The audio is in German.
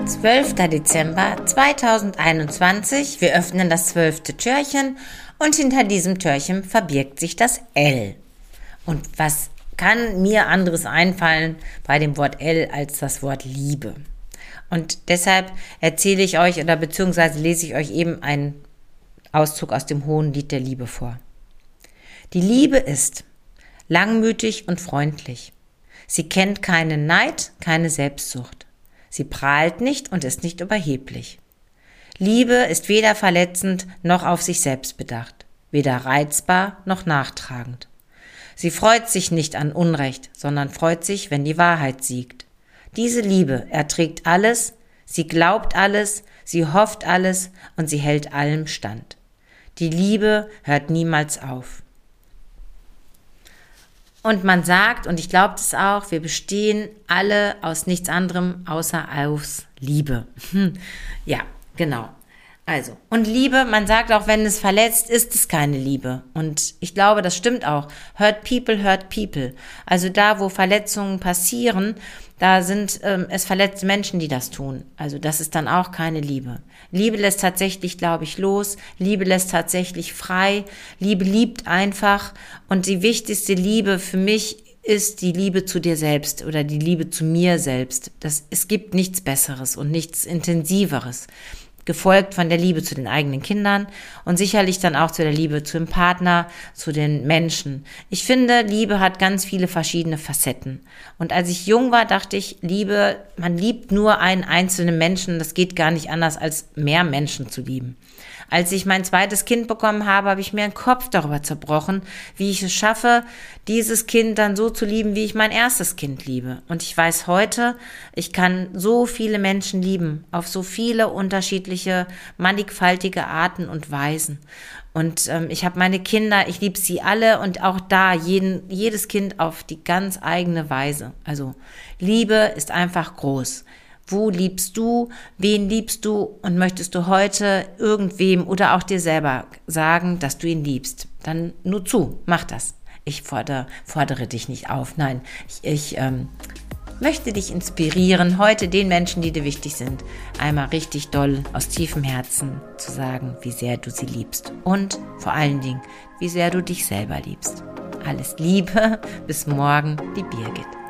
12. Dezember 2021. Wir öffnen das 12. Türchen und hinter diesem Türchen verbirgt sich das L. Und was kann mir anderes einfallen bei dem Wort L als das Wort Liebe? Und deshalb erzähle ich euch oder beziehungsweise lese ich euch eben einen Auszug aus dem Hohenlied der Liebe vor. Die Liebe ist langmütig und freundlich. Sie kennt keinen Neid, keine Selbstsucht. Sie prahlt nicht und ist nicht überheblich. Liebe ist weder verletzend noch auf sich selbst bedacht, weder reizbar noch nachtragend. Sie freut sich nicht an Unrecht, sondern freut sich, wenn die Wahrheit siegt. Diese Liebe erträgt alles, sie glaubt alles, sie hofft alles und sie hält allem stand. Die Liebe hört niemals auf. Und man sagt, und ich glaube das auch, wir bestehen alle aus nichts anderem außer aus Liebe. Ja, genau. Also, und Liebe, man sagt auch, wenn es verletzt, ist es keine Liebe. Und ich glaube, das stimmt auch. Hurt people. Also da, wo Verletzungen passieren, da sind es verletzte Menschen, die das tun. Also das ist dann auch keine Liebe. Liebe lässt tatsächlich, glaube ich, los. Liebe lässt tatsächlich frei. Liebe liebt einfach. Und die wichtigste Liebe für mich ist die Liebe zu dir selbst oder die Liebe zu mir selbst. Es gibt nichts Besseres und nichts Intensiveres. Gefolgt von der Liebe zu den eigenen Kindern und sicherlich dann auch zu der Liebe zu dem Partner, zu den Menschen. Ich finde, Liebe hat ganz viele verschiedene Facetten. Und als ich jung war, dachte ich, Liebe, man liebt nur einen einzelnen Menschen, das geht gar nicht anders, als mehr Menschen zu lieben. Als ich mein zweites Kind bekommen habe, habe ich mir einen Kopf darüber zerbrochen, wie ich es schaffe, dieses Kind dann so zu lieben, wie ich mein erstes Kind liebe. Und ich weiß heute, ich kann so viele Menschen lieben, auf so viele unterschiedliche, mannigfaltige Arten und Weisen. Und ich habe meine Kinder, ich liebe sie alle und auch da jedes Kind auf die ganz eigene Weise. Also Liebe ist einfach groß. Wo liebst du? Wen liebst du? Und möchtest du heute irgendwem oder auch dir selber sagen, dass du ihn liebst? Dann nur zu, mach das. Ich fordere dich nicht auf. Nein, ich möchte dich inspirieren, heute den Menschen, die dir wichtig sind, einmal richtig doll aus tiefem Herzen zu sagen, wie sehr du sie liebst. Und vor allen Dingen, wie sehr du dich selber liebst. Alles Liebe, bis morgen, die Birgit.